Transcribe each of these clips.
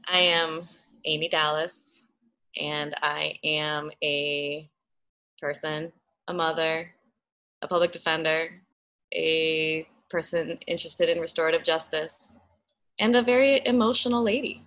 I am Amy Dallas, and I am a person, a mother, a public defender, a person interested in restorative justice, and a very emotional lady.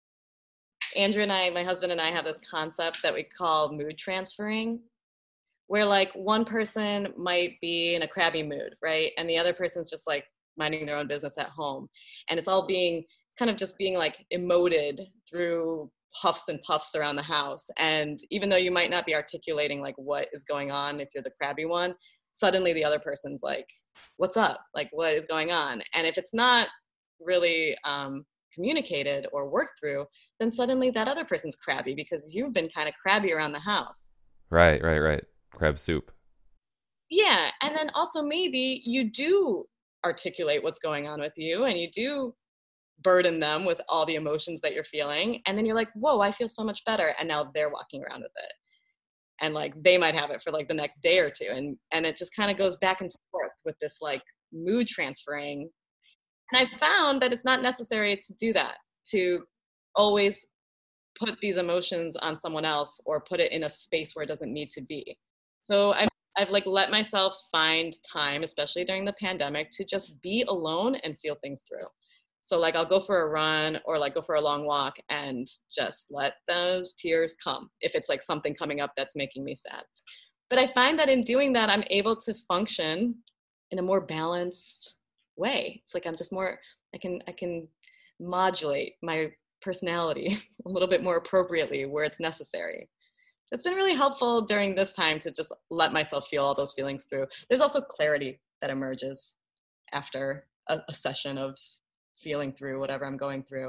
Andrew and I, my husband and I, have this concept that we call mood transferring, where like one person might be in a crabby mood, right? And the other person's just like minding their own business at home. And it's all being kind of just being like emoted through huffs and puffs around the house. And even though you might not be articulating like what is going on if you're the crabby one, suddenly the other person's like, what's up? Like, what is going on? And if it's not really communicated or worked through, then suddenly that other person's crabby because you've been kind of crabby around the house. Right. Crab soup. Yeah. And then also maybe you do articulate what's going on with you and you do burden them with all the emotions that you're feeling. And then you're like, whoa, I feel so much better. And now they're walking around with it. And like they might have it for like the next day or two. And it just kind of goes back and forth with this like mood transferring. And I found that it's not necessary to do that, to always put these emotions on someone else or put it in a space where it doesn't need to be. So I've like let myself find time, especially during the pandemic, to just be alone and feel things through. So like I'll go for a run or like go for a long walk and just let those tears come if it's like something coming up that's making me sad. But I find that in doing that, I'm able to function in a more balanced way. It's like I'm just more, I can modulate my personality a little bit more appropriately where it's necessary. It's been really helpful during this time to just let myself feel all those feelings through. There's also clarity that emerges after a session of feeling through whatever I'm going through.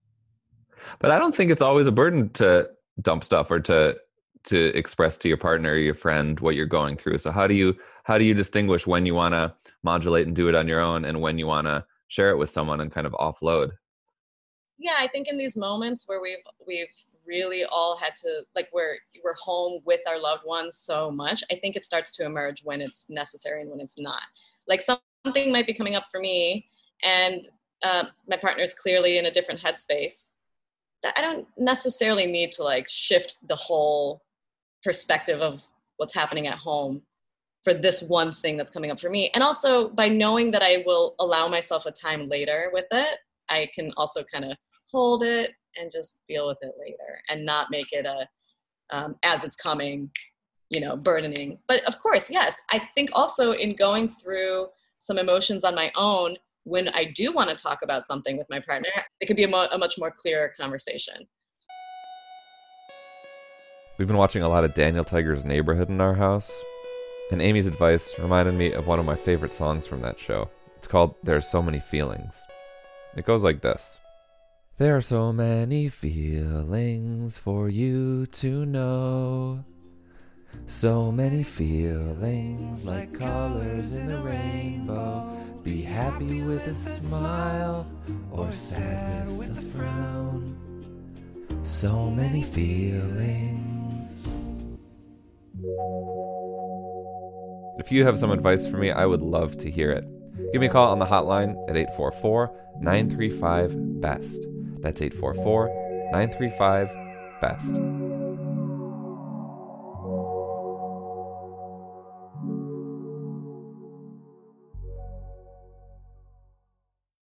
But I don't think it's always a burden to dump stuff or to express to your partner or your friend what you're going through. So how do you distinguish when you want to modulate and do it on your own and when you want to share it with someone and kind of offload? Yeah, I think in these moments where we've really all had to like we're home with our loved ones so much, I think it starts to emerge when it's necessary and when it's not. Like something might be coming up for me, and my partner is clearly in a different headspace. That I don't necessarily need to like shift the whole perspective of what's happening at home for this one thing that's coming up for me. And also by knowing that I will allow myself a time later with it, I can also kind of hold it and just deal with it later and not make it a as it's coming, burdening. But of course, yes, I think also in going through some emotions on my own, when I do want to talk about something with my partner, it could be a much more clear conversation. We've been watching a lot of Daniel Tiger's Neighborhood in our house, and Amy's advice reminded me of one of my favorite songs from that show. It's called There Are So Many Feelings. It goes like this. There are so many feelings for you to know. So many feelings like colors in a rainbow. Be happy with a smile or sad with a frown. So many feelings. If you have some advice for me, I would love to hear it. Give me a call on the hotline at 844-935-BEST. That's 844-935-BEST.